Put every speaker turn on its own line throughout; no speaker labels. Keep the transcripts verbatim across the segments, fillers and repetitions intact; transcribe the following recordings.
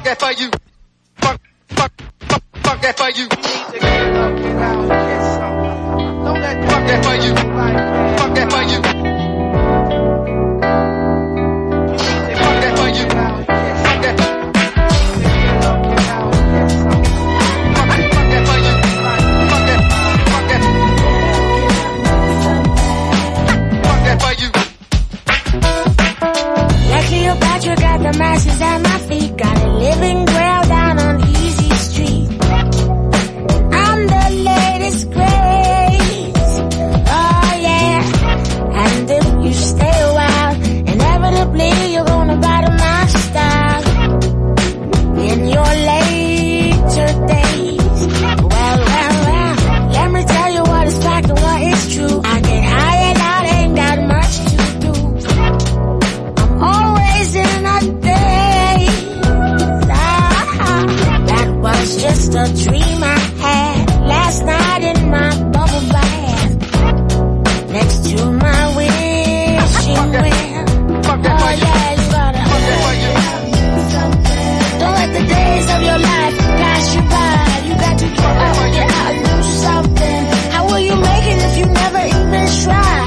that for you. Fuck, fuck, fuck, fuck that for you. Need to get up, get out, get some. Don't let fuck that for you. Fuck that for you. Fuck that for you. Fuck that. Get up, get out, get some. Fuck that, fuck that for you. Fuck that, fuck that. Fuck that for you.
Like Cleopatra, got the masses at my feet, got a living grail down on Easy Street. I'm the latest craze, oh yeah. And if you stay a while, inevitably you're gonna bottom my style. In your later days, well, well, well, let me tell you what is fact and what is true. I get high and out, ain't got much to do. I'm always in a daze. Ah, that was just a dream I had last night in my bubble bath next to my wishing well. Oh yeah, you gotta don't let the days of your life pass you by. You got to get up, get out, and do something. How will you make it if you never even try?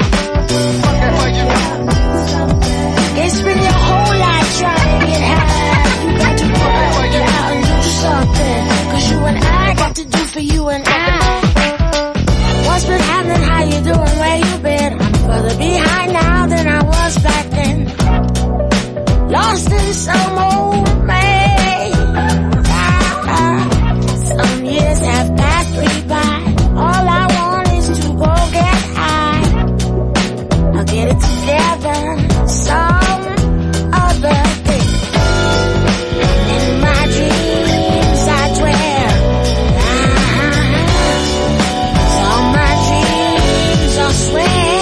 Can't spend your whole life trying to get high. You got to get up, get out, and do something. Cause you and I got to do for you and I. What's been happening? How you doing? Where you been? I'm further behind now than I was back then. Lost in some old maze. Ah, some years have passed me by. All I want is to go get high. I'll get it together some other day. In my dreams I dwell. Ah, all my dreams I swear.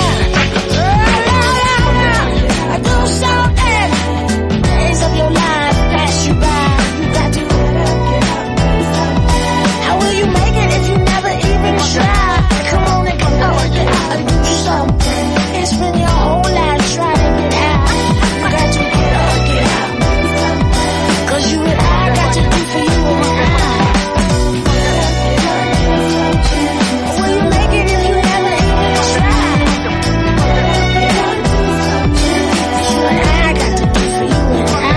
Oh, I do something. Of your life pass you by. You got to get up. How will you make it if you never even try? Come on and get up, get out and do something. And spend your whole life trying to get out. You got to get up, get out. Cause you and I got to do for you and I. How will you make it if you never even try? Cause you and I got to do for you and I.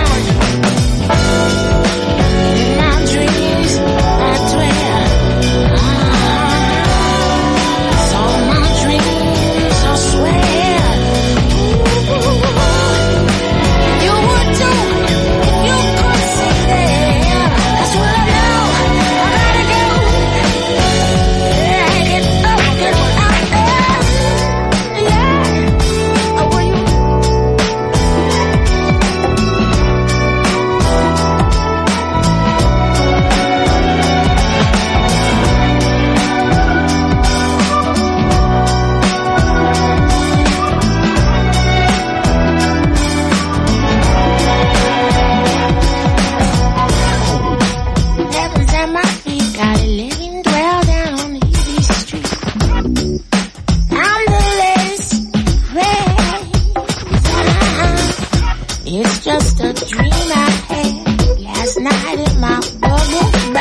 It's just a dream I had last night in my bubble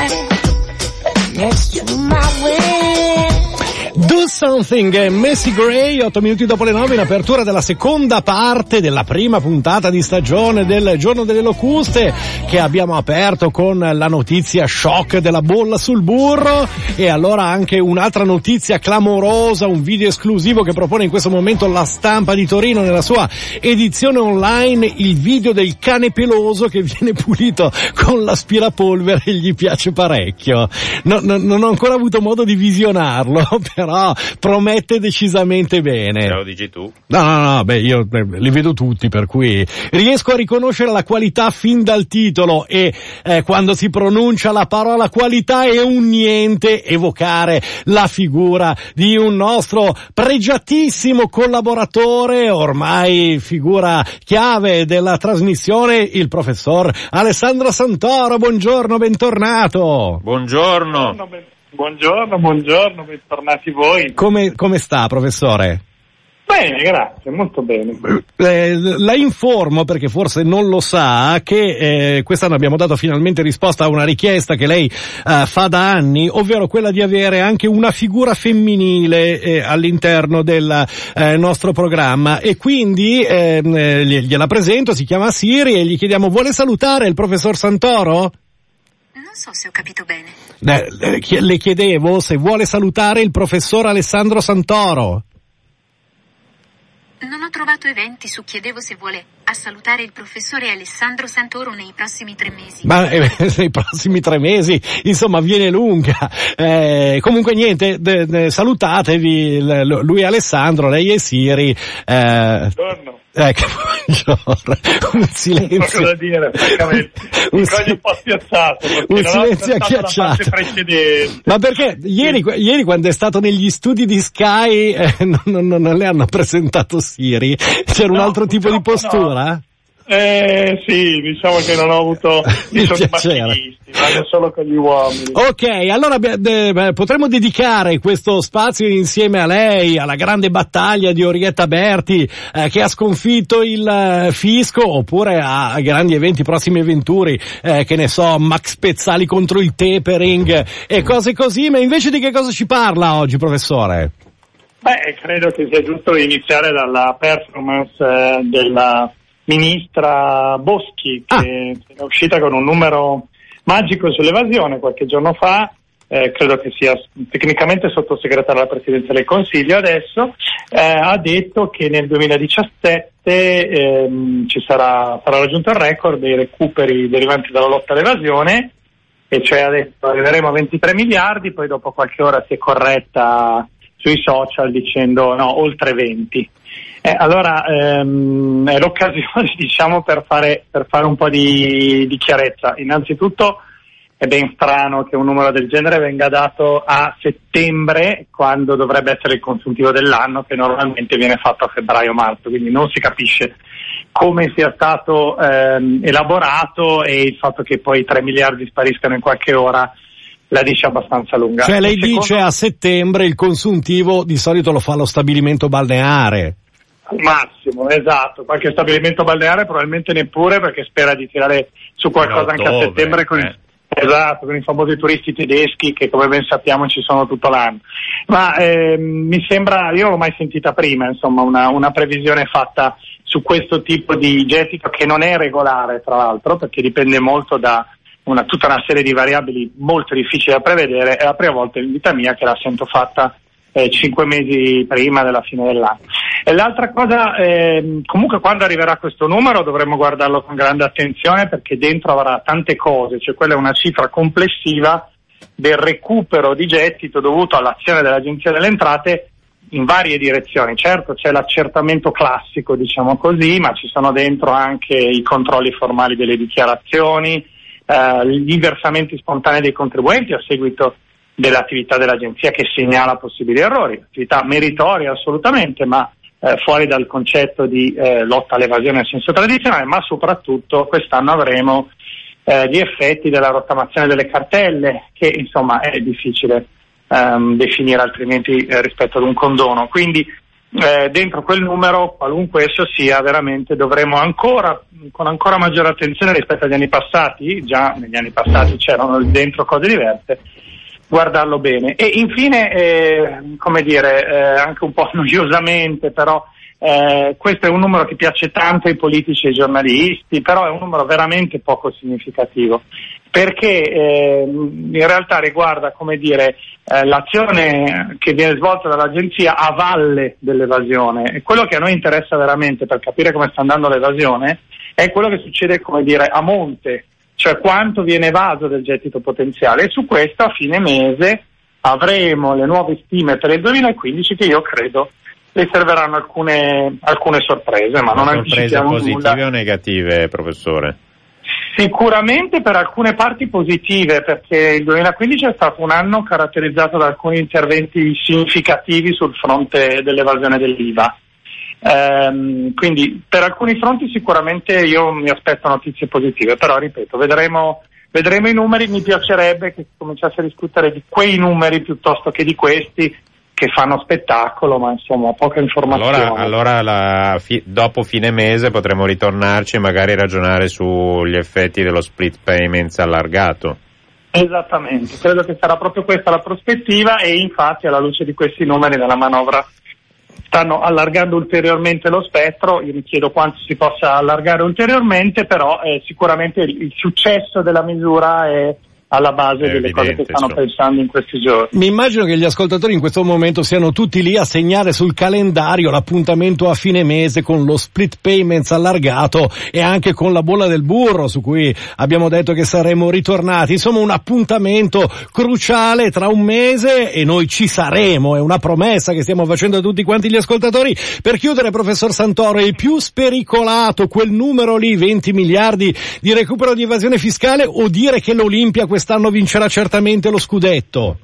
bath next to my window.
Do Something, Macy Gray, otto minuti dopo le nove, in apertura della seconda parte della prima puntata di stagione del Giorno delle Locuste, che abbiamo aperto con la notizia shock della bolla sul burro, e allora anche un'altra notizia clamorosa, un video esclusivo che propone in questo momento La Stampa di Torino nella sua edizione online, il video del cane peloso che viene pulito con l'aspirapolvere e gli piace parecchio. No, no, non ho ancora avuto modo di visionarlo, però promette decisamente bene.
Ce lo dici tu?
No, no, no, beh, io beh, li vedo tutti, per cui riesco a riconoscere la qualità fin dal titolo, e eh, quando si pronuncia la parola qualità è un niente evocare la figura di un nostro pregiatissimo collaboratore, ormai figura chiave della trasmissione, il professor Alessandro Santoro. Buongiorno, bentornato.
Buongiorno.
Buongiorno, buongiorno, bentornati voi.
Come, come sta, professore?
Bene, grazie, molto bene.
Eh, la informo, perché forse non lo sa, che eh, quest'anno abbiamo dato finalmente risposta a una richiesta che lei eh, fa da anni, ovvero quella di avere anche una figura femminile eh, all'interno del eh, nostro programma, e quindi eh, gliela presento, si chiama Siri, e gli chiediamo: vuole salutare il professor Santoro?
Non so se ho capito bene.
Eh, le chiedevo se vuole salutare il professor Alessandro Santoro.
Non ho trovato eventi su chiedevo se vuole a salutare il professore Alessandro Santoro nei prossimi tre mesi.
Ma eh, nei prossimi tre mesi, insomma, viene lunga. Eh, comunque niente, de, de, salutatevi, l, lui è Alessandro, lei è Siri. Eh,
Buongiorno.
Ecco, buongiorno. Un silenzio.
Non so cosa dire, francamente.
un,
Mi
si...
coglie un po' spiazzato.
Un silenzio agghiacciato. Ma perché ieri, sì. ieri quando è stato negli studi di Sky eh, non, non, non le hanno presentato Siri? C'era no, un altro tipo di postura?
No. Eh sì, diciamo che non ho avuto mi sono maschilisti, vado solo con gli uomini.
Ok, allora beh, potremmo dedicare questo spazio insieme a lei alla grande battaglia di Orietta Berti eh, che ha sconfitto il eh, fisco, oppure a, a grandi eventi, prossimi avventuri, eh, che ne so, Max Pezzali contro il tapering e cose così. Ma invece di che cosa ci parla oggi, professore?
Beh, credo che sia giusto iniziare dalla performance eh, della ministra Boschi, che ah. è uscita con un numero magico sull'evasione qualche giorno fa, eh, credo che sia tecnicamente sottosegretario alla Presidenza del Consiglio adesso, eh, ha detto che nel duemiladiciassette ehm, ci sarà, sarà raggiunto il record dei recuperi derivanti dalla lotta all'evasione, e cioè adesso arriveremo a ventitré miliardi, poi dopo qualche ora si è corretta sui social dicendo no, oltre venti. Eh, allora ehm, è l'occasione, diciamo, per fare per fare un po' di, di chiarezza. Innanzitutto è ben strano che un numero del genere venga dato a settembre, quando dovrebbe essere il consuntivo dell'anno, che normalmente viene fatto a febbraio-marzo, quindi non si capisce come sia stato ehm, elaborato, e il fatto che poi tre miliardi spariscano in qualche ora la dice abbastanza lunga.
Cioè lei
secondo...
dice a settembre il consuntivo di solito lo fa lo stabilimento balneare.
Al massimo, esatto, qualche stabilimento balneare probabilmente neppure, perché spera di tirare su qualcosa anche a settembre con, eh. i, esatto, con i famosi turisti tedeschi che, come ben sappiamo, ci sono tutto l'anno. Ma ehm, mi sembra, io non l'ho mai sentita prima, insomma, una, una previsione fatta su questo tipo di gettito, che non è regolare tra l'altro, perché dipende molto da una, tutta una serie di variabili molto difficili da prevedere. È la prima volta in vita mia che la sento fatta eh, cinque mesi prima della fine dell'anno. E l'altra cosa, eh, comunque quando arriverà questo numero dovremo guardarlo con grande attenzione, perché dentro avrà tante cose, cioè quella è una cifra complessiva del recupero di gettito dovuto all'azione dell'Agenzia delle Entrate in varie direzioni. Certo, c'è l'accertamento classico, diciamo così, ma ci sono dentro anche i controlli formali delle dichiarazioni, eh, gli versamenti spontanei dei contribuenti a seguito dell'attività dell'Agenzia che segnala possibili errori, attività meritoria assolutamente, ma eh, fuori dal concetto di eh, lotta all'evasione nel senso tradizionale, ma soprattutto quest'anno avremo eh, gli effetti della rottamazione delle cartelle, che insomma è difficile ehm, definire altrimenti eh, rispetto ad un condono. Quindi eh, dentro quel numero, qualunque esso sia, veramente dovremo ancora, con ancora maggiore attenzione rispetto agli anni passati, già negli anni passati c'erano dentro cose diverse, guardarlo bene. E infine, eh, come dire, eh, anche un po' noiosamente, però eh, questo è un numero che piace tanto ai politici e ai giornalisti, però è un numero veramente poco significativo, perché eh, in realtà riguarda, come dire, eh, l'azione che viene svolta dall'agenzia a valle dell'evasione, e quello che a noi interessa veramente per capire come sta andando l'evasione è quello che succede, come dire, a monte, cioè quanto viene evaso del gettito potenziale, e su questo a fine mese avremo le nuove stime per il duemilaquindici, che io credo riserveranno alcune, alcune sorprese, ma, ma non anticipiamo nulla.
Sorprese positive o negative, professore?
Sicuramente per alcune parti positive, perché il duemilaquindici è stato un anno caratterizzato da alcuni interventi significativi sul fronte dell'evasione dell'I V A. Ehm, quindi per alcuni fronti sicuramente io mi aspetto notizie positive, però ripeto, vedremo, vedremo i numeri. Mi piacerebbe che si cominciasse a discutere di quei numeri piuttosto che di questi, che fanno spettacolo, ma insomma poca informazione.
Allora, allora la, fi, dopo fine mese potremo ritornarci e magari ragionare sugli effetti dello split payments allargato.
Esattamente, credo che sarà proprio questa la prospettiva, e infatti alla luce di questi numeri della manovra stanno allargando ulteriormente lo spettro. Io mi chiedo quanto si possa allargare ulteriormente, però eh, sicuramente il, il successo della misura è alla base
è
delle
evidente,
cose che stanno
so.
pensando in questi giorni.
Mi immagino che gli ascoltatori in questo momento siano tutti lì a segnare sul calendario l'appuntamento a fine mese con lo split payments allargato e anche con la bolla del burro, su cui abbiamo detto che saremmo ritornati. Insomma, un appuntamento cruciale tra un mese, e noi ci saremo, è una promessa che stiamo facendo a tutti quanti gli ascoltatori. Per chiudere, professor Santoro, il più spericolato, quel numero lì, venti miliardi di recupero di evasione fiscale, o dire che l'Olimpia quest'anno vincerà certamente lo scudetto?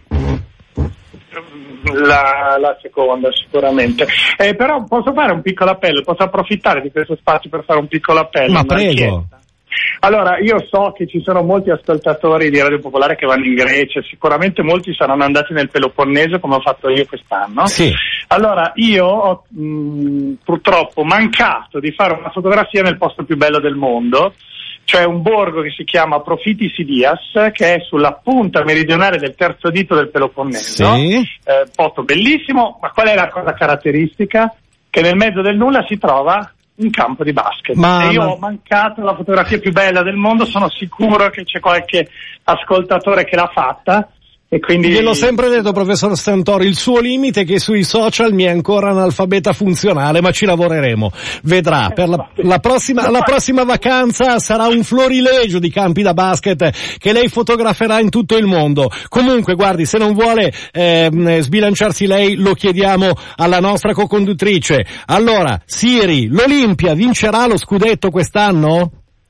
La, la seconda sicuramente, eh, però posso fare un piccolo appello, posso approfittare di questo spazio per fare un piccolo appello?
Ma prego.
Allora, io so che ci sono molti ascoltatori di Radio Popolare che vanno in Grecia, sicuramente molti saranno andati nel Peloponneso come ho fatto io quest'anno.
Sì.
Allora, io ho mh, purtroppo mancato di fare una fotografia nel posto più bello del mondo, cioè un borgo che si chiama Profiti Sidias, che è sulla punta meridionale del terzo dito del Peloponneso.
Sì.
Eh, posto bellissimo, ma qual è la cosa caratteristica? Che nel mezzo del nulla si trova un campo di basket.
Ma,
e io
ma...
ho mancato la fotografia più bella del mondo, sono sicuro che c'è qualche ascoltatore che l'ha fatta. E quindi...
Gliel'ho sempre detto, professor Santoro, il suo limite è che sui social mi è ancora analfabeta funzionale, ma ci lavoreremo. Vedrà, per la, la, prossima, la prossima vacanza sarà un florilegio di campi da basket che lei fotograferà in tutto il mondo. Comunque, guardi, se non vuole eh, sbilanciarsi lei, lo chiediamo alla nostra co-conduttrice. Allora, Siri, l'Olimpia vincerà lo scudetto quest'anno?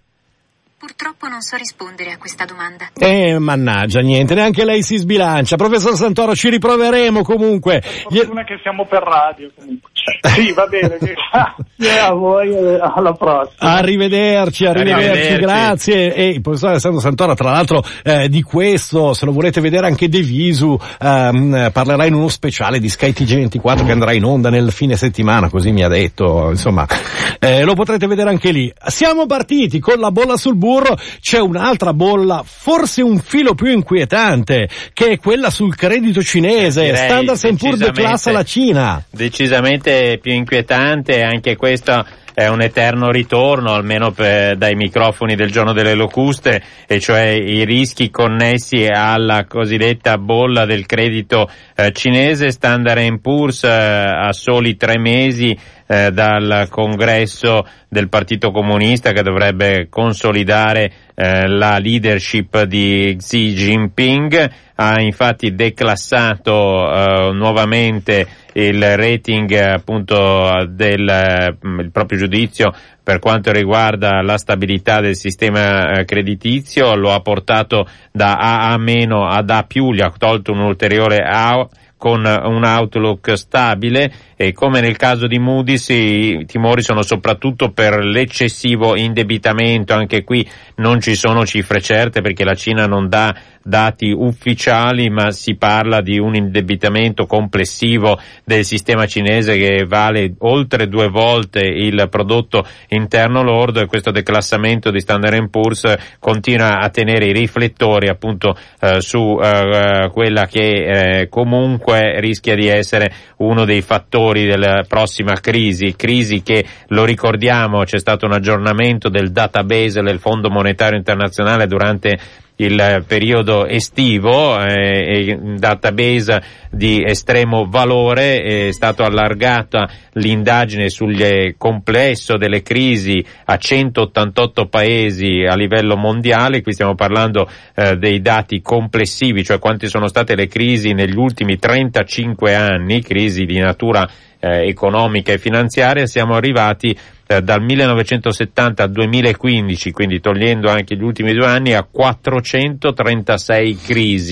Purtroppo non so rispondere a questa domanda.
Eh, mannaggia, niente, neanche lei si sbilancia. Professor Santoro, ci riproveremo comunque.
Per fortuna che siamo per radio comunque. Sì, va bene, grazie a voi e alla prossima.
Arrivederci, arrivederci, arrivederci. Grazie. E il professor Alessandro Santoro, tra l'altro, eh, di questo, se lo volete vedere anche De Visu, ehm, parlerà in uno speciale di Sky T G ventiquattro che andrà in onda nel fine settimana, così mi ha detto, insomma, eh, lo potrete vedere anche lì. Siamo partiti con la bolla sul burro. C'è un'altra bolla, forse un filo più inquietante, che è quella sul credito cinese.
Direi
Standard and Poor's declassa la Cina.
Decisamente più inquietante, anche questo è un eterno ritorno, almeno per, dai microfoni del giorno delle locuste, e cioè i rischi connessi alla cosiddetta bolla del credito eh, cinese. Standard and Poor's eh, a soli tre mesi eh, dal congresso del Partito Comunista, che dovrebbe consolidare eh, la leadership di Xi Jinping, ha infatti declassato eh, nuovamente il rating appunto del eh, il proprio giudizio per quanto riguarda la stabilità del sistema eh, creditizio, lo ha portato da A A- ad A+, gli ha tolto un ulteriore A con un outlook stabile, e come nel caso di Moody's i timori sono soprattutto per l'eccessivo indebitamento. Anche qui non ci sono cifre certe perché la Cina non dà dati ufficiali, ma si parla di un indebitamento complessivo del sistema cinese che vale oltre due volte il prodotto interno lordo, e questo declassamento di Standard and Poor's continua a tenere i riflettori appunto eh, su eh, quella che eh, comunque rischia di essere uno dei fattori della prossima crisi, crisi che, lo ricordiamo, c'è stato un aggiornamento del database del Fondo Monetario Internazionale durante il periodo estivo, eh, un database di estremo valore. È stato allargata l'indagine sul complesso delle crisi a centottantotto paesi a livello mondiale. Qui stiamo parlando eh, dei dati complessivi, cioè quante sono state le crisi negli ultimi trentacinque anni, crisi di natura eh, economica e finanziaria. Siamo arrivati eh, dal millenovecentosettanta al duemilaquindici, quindi togliendo anche gli ultimi due anni, a quattrocentotrentasei crisi,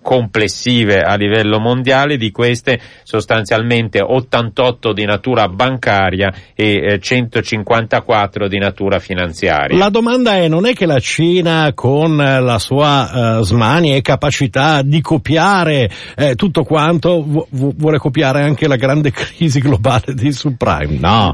complessive a livello mondiale, di queste sostanzialmente ottantotto di natura bancaria e eh, centocinquantaquattro di natura finanziaria.
La domanda è, non è che la Cina con la sua uh, smania e capacità di copiare eh, tutto quanto vu- vuole copiare anche la grande crisi globale di subprime? No.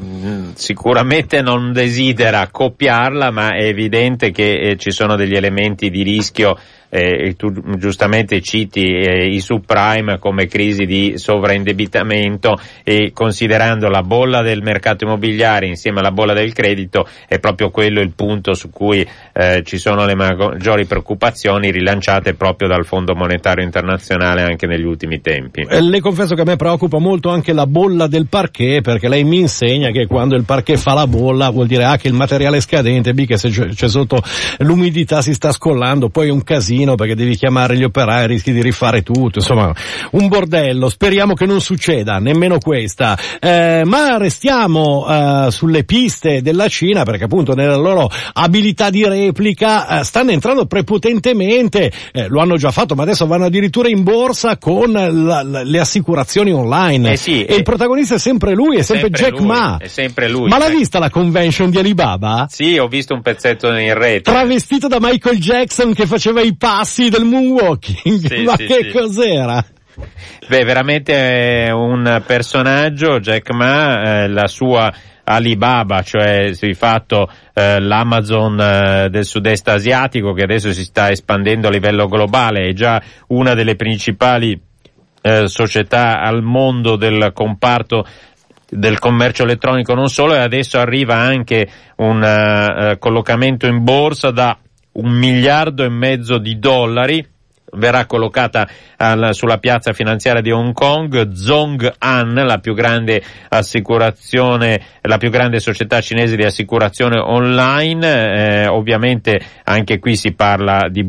Sicuramente non desidera copiarla, ma è evidente che eh, ci sono degli elementi di rischio. Eh, tu giustamente citi eh, i subprime come crisi di sovraindebitamento, e considerando la bolla del mercato immobiliare insieme alla bolla del credito è proprio quello il punto su cui eh, ci sono le maggiori preoccupazioni, rilanciate proprio dal Fondo Monetario Internazionale anche negli ultimi tempi.
Eh, le confesso che a me preoccupa molto anche la bolla del parquet, perché lei mi insegna che quando il parquet fa la bolla vuol dire A che il materiale è scadente, B che se c'è sotto l'umidità si sta scollando, poi è un casino perché devi chiamare gli operai, rischi di rifare tutto, insomma un bordello. Speriamo che non succeda nemmeno questa, eh, ma restiamo eh, sulle piste della Cina, perché appunto nella loro abilità di replica eh, stanno entrando prepotentemente, eh, lo hanno già fatto ma adesso vanno addirittura in borsa con la, la, le assicurazioni online,
eh sì,
e
eh,
il protagonista è sempre lui, è sempre, sempre Jack
lui,
Ma.
È sempre lui.
Ma l'ha
eh. vista
la convention di Alibaba?
Sì, ho visto un pezzetto in rete.
Travestito da Michael Jackson che faceva i passi del moonwalking.
Sì,
ma
sì,
che
sì.
cos'era?
Beh, veramente è un personaggio, Jack Ma, eh, la sua Alibaba, cioè di fatto eh, l'Amazon eh, del sud-est asiatico, che adesso si sta espandendo a livello globale, è già una delle principali eh, società al mondo del comparto del commercio elettronico, non solo, e adesso arriva anche un uh, collocamento in borsa da un miliardo e mezzo di dollari. Verrà collocata al, sulla piazza finanziaria di Hong Kong. Zhong'an, la più grande assicurazione, la più grande società cinese di assicurazione online. Eh, ovviamente anche qui si parla di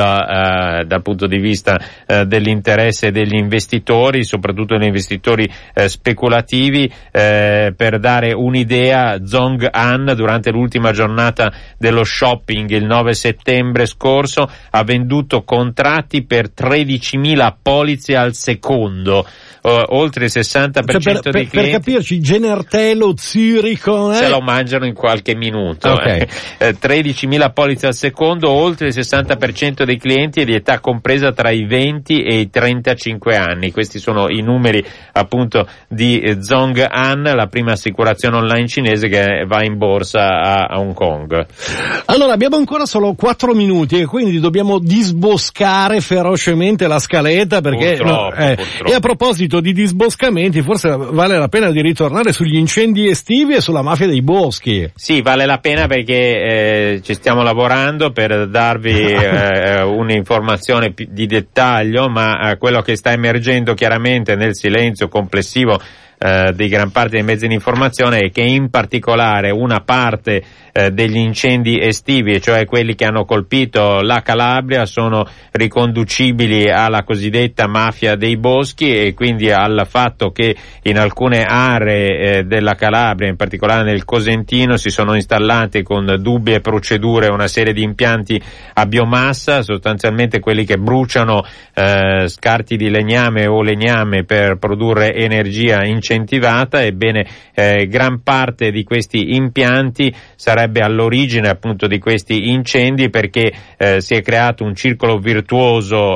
bolla eh, dal punto di vista eh, dell'interesse degli investitori, soprattutto degli investitori eh, speculativi. Eh, per dare un'idea, Zhong'an durante l'ultima giornata dello shopping il nove settembre scorso ha venduto contratti per tredicimila polizze al secondo, uh, oltre il sessanta per cento
cioè, per,
dei
per,
clienti.
Per capirci, Genertelo, Zuricho, eh?
se lo mangiano in qualche minuto.
Okay.
Eh. Eh, tredicimila polizze al secondo, oltre il sessanta per cento dei clienti è di età compresa tra i venti e i trentacinque anni. Questi sono i numeri appunto di eh, Zhong'an, la prima assicurazione online cinese che va in borsa a, a Hong Kong.
Allora, abbiamo ancora solo quattro minuti e quindi dobbiamo disboscare ferocemente la scaletta, perché
purtroppo,
no, eh,
purtroppo.
E a proposito di disboscamenti, forse vale la pena di ritornare sugli incendi estivi e sulla mafia dei boschi.
Sì, vale la pena perché eh, ci stiamo lavorando per darvi eh, un'informazione di dettaglio, ma eh, quello che sta emergendo chiaramente nel silenzio complessivo eh, di gran parte dei mezzi di informazione è che in particolare una parte eh, degli incendi estivi, cioè quelli che hanno colpito la Calabria, sono riconducibili alla cosiddetta mafia dei boschi, e quindi al fatto che in alcune aree eh, della Calabria, in particolare nel Cosentino, si sono installati con dubbie procedure una serie di impianti a biomassa, sostanzialmente quelli che bruciano eh, scarti di legname o legname per produrre energia incentivata. Ebbene, eh, gran parte di questi impianti sarebbe all'origine appunto di questi incendi, perché eh, si è creato un circolo virtuoso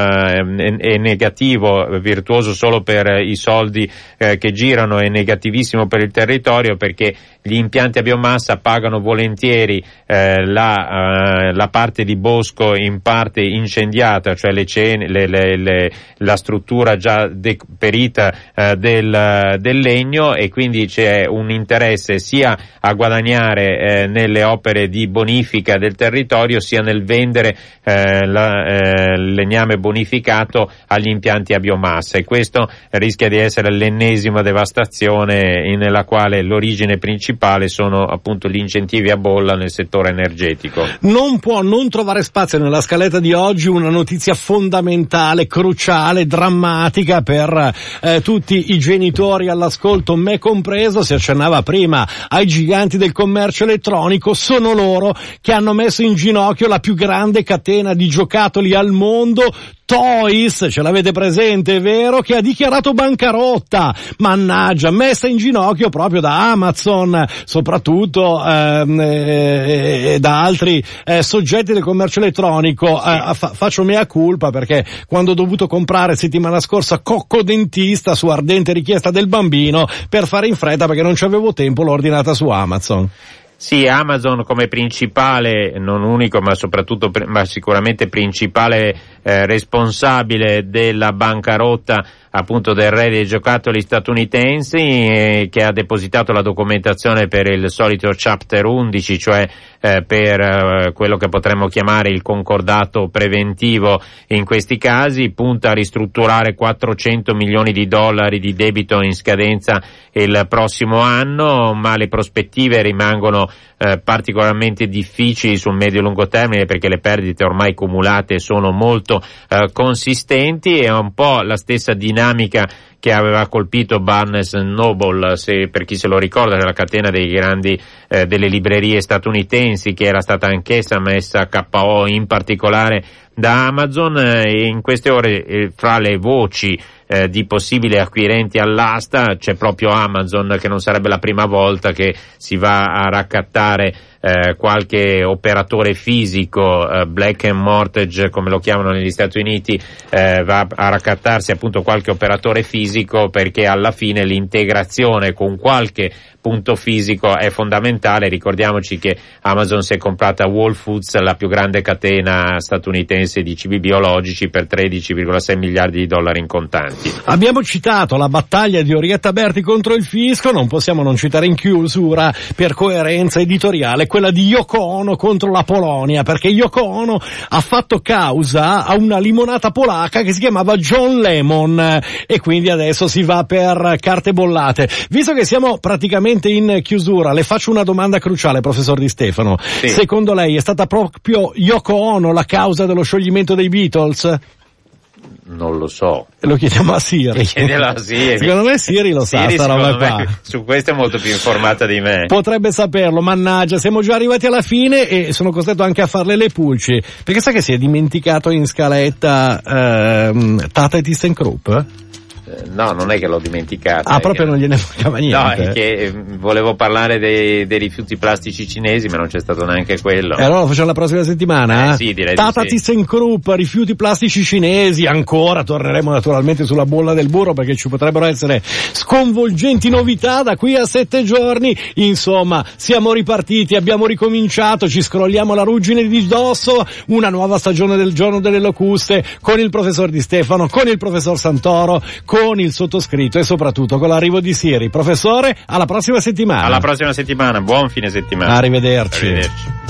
eh, e negativo, virtuoso solo per i soldi eh, che girano e negativissimo per il territorio, perché gli impianti a biomassa pagano volentieri eh, la, eh, la parte di bosco in parte incendiata, cioè le cene, le, le, le, la struttura già deperita eh, del, del legno, e quindi c'è un interesse sia a guadagnare eh, nelle opere di bonifica del territorio, sia nel vendere eh, la, eh, legname bonificato agli impianti a biomassa, e questo rischia di essere l'ennesima devastazione in, nella quale l'origine principale sono appunto gli incentivi a bolla nel settore energetico.
Non può non trovare spazio nella scaletta di oggi una notizia fondamentale, cruciale, drammatica per eh, tutti i genitori all'ascolto, me compreso. Si accennava prima ai giganti del commercio elettronico, sono loro che hanno messo in ginocchio la più grande catena di giocattoli al mondo. Toys, ce l'avete presente, è vero, che ha dichiarato bancarotta, mannaggia, messa in ginocchio proprio da Amazon, soprattutto ehm, e da altri eh, soggetti del commercio elettronico. Eh, fa- faccio mea culpa perché quando ho dovuto comprare settimana scorsa Cocco Dentista su ardente richiesta del bambino, per fare in fretta perché non c'avevo tempo, l'ho ordinata su Amazon.
Sì, Amazon come principale, non unico ma soprattutto, ma sicuramente principale eh, responsabile della bancarotta appunto del re dei giocattoli statunitensi, eh, che ha depositato la documentazione per il solito Chapter undici, cioè eh, per eh, quello che potremmo chiamare il concordato preventivo in questi casi, punta a ristrutturare quattrocento milioni di dollari di debito in scadenza il prossimo anno, ma le prospettive rimangono eh, particolarmente difficili sul medio-lungo termine perché le perdite ormai cumulate sono molto eh, consistenti. È un po' la stessa dinamica che aveva colpito Barnes and Noble, se, per chi se lo ricorda, la catena dei grandi eh, delle librerie statunitensi, che era stata anch'essa messa a K O in particolare da Amazon, e in queste ore eh, fra le voci eh, di possibili acquirenti all'asta c'è proprio Amazon, che non sarebbe la prima volta che si va a raccattare eh, qualche operatore fisico, eh, Black and Mortgage come lo chiamano negli Stati Uniti, eh, va a raccattarsi appunto qualche operatore fisico, perché alla fine l'integrazione con qualche punto fisico è fondamentale. Ricordiamoci che Amazon si è comprata Whole Foods, la più grande catena statunitense di cibi biologici, per tredici virgola sei miliardi di dollari in contanti.
Abbiamo citato la battaglia di Orietta Berti contro il fisco, non possiamo non citare in chiusura, per coerenza editoriale, quella di Yoko Ono contro la Polonia, perché Yoko Ono ha fatto causa a una limonata polacca che si chiamava John Lemon, e quindi adesso si va per carte bollate. Visto che siamo praticamente in chiusura, le faccio una domanda cruciale, professor Di Stefano. Sì. Secondo lei è stata proprio Yoko Ono la causa dello scioglimento dei Beatles?
Non lo so.
Lo chiediamo a Siri.
Chiediamo a Siri.
Secondo me Siri lo sa,
Siri,
sta roba qua.
Me, su questo è molto più informata di me.
Potrebbe saperlo, mannaggia, siamo già arrivati alla fine e sono costretto anche a farle le pulci. Perché sa che si è dimenticato in scaletta ehm, Tata e ThyssenKrupp?
No, non è che l'ho dimenticato.
Ah, proprio che... non gliene mancava niente.
No, è che volevo parlare dei, dei rifiuti plastici cinesi, ma non c'è stato neanche quello.
E allora lo facciamo la prossima settimana?
Eh, sì, direi
Tata
di sì.
ThyssenKrupp, rifiuti plastici cinesi, ancora torneremo naturalmente sulla bolla del burro, perché ci potrebbero essere sconvolgenti novità da qui a sette giorni. Insomma, siamo ripartiti, abbiamo ricominciato, ci scrolliamo la ruggine di dosso, una nuova stagione del Giorno delle Locuste, con il professor Di Stefano, con il professor Santoro, con il sottoscritto e soprattutto con l'arrivo di Siri. Professore, alla prossima settimana.
Alla prossima settimana, buon fine settimana.
Arrivederci.
Arrivederci.